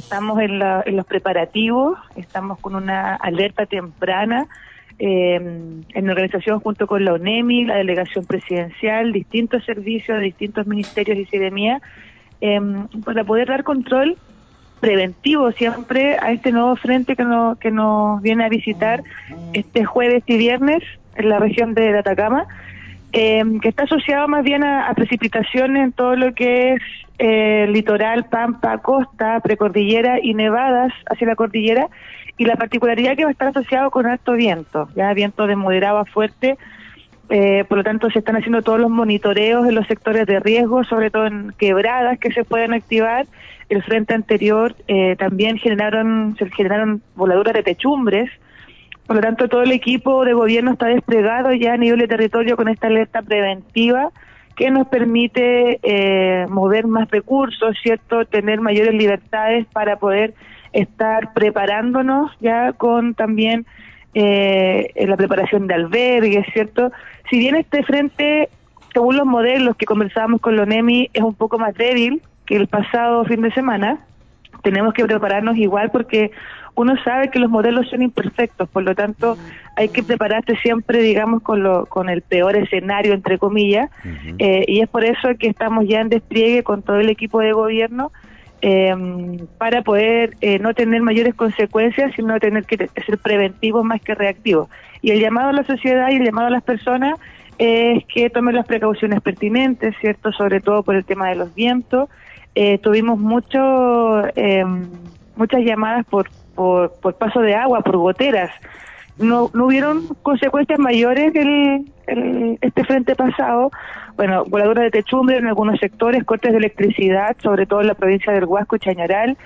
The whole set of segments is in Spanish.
estamos en los preparativos, estamos con una alerta temprana en organización junto con la UNEMI, la delegación presidencial, distintos servicios, distintos ministerios y seremías, para poder dar control preventivo siempre a este nuevo frente que nos viene a visitar este jueves y viernes en la región de Atacama, que está asociado más bien a precipitaciones en todo lo que es litoral, pampa, costa, precordillera y nevadas hacia la cordillera, y la particularidad que va a estar asociado con alto viento, ya viento de moderado a fuerte. Por lo tanto se están haciendo todos los monitoreos en los sectores de riesgo, sobre todo en quebradas que se pueden activar. El frente anterior también se generaron voladuras de techumbres. Por lo tanto, todo el equipo de gobierno está desplegado ya a nivel de territorio con esta alerta preventiva que nos permite mover más recursos, ¿cierto? Tener mayores libertades para poder estar preparándonos ya con también la preparación de albergues, ¿cierto? Si bien este frente, según los modelos que conversábamos con la UNEMI, es un poco más débil que el pasado fin de semana, tenemos que prepararnos igual porque uno sabe que los modelos son imperfectos, por lo tanto hay que prepararse siempre, digamos, con el peor escenario, entre comillas, y es por eso que estamos ya en despliegue con todo el equipo de gobierno para poder no tener mayores consecuencias, sino tener que ser preventivos más que reactivos. Y el llamado a la sociedad y el llamado a las personas es que tomen las precauciones pertinentes, ¿cierto? Sobre todo por el tema de los vientos. Tuvimos muchas llamadas por paso de agua, por goteras. No hubieron consecuencias mayores que este frente pasado. Bueno, voladuras de techumbre en algunos sectores, cortes de electricidad, sobre todo en la provincia del Huasco y Chañaral,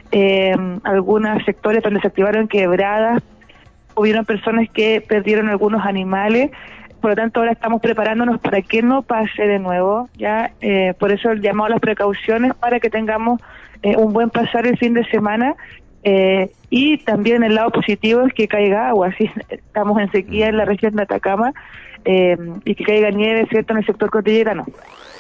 algunos sectores donde se activaron quebradas, hubieron personas que perdieron algunos animales. Por lo tanto, ahora estamos preparándonos para que no pase de nuevo, ya por eso el llamado a las precauciones para que tengamos un buen pasar el fin de semana, y también el lado positivo es que caiga agua, ¿sí? Estamos en sequía en la región de Atacama, y que caiga nieve, ¿cierto?, en el sector cordillerano.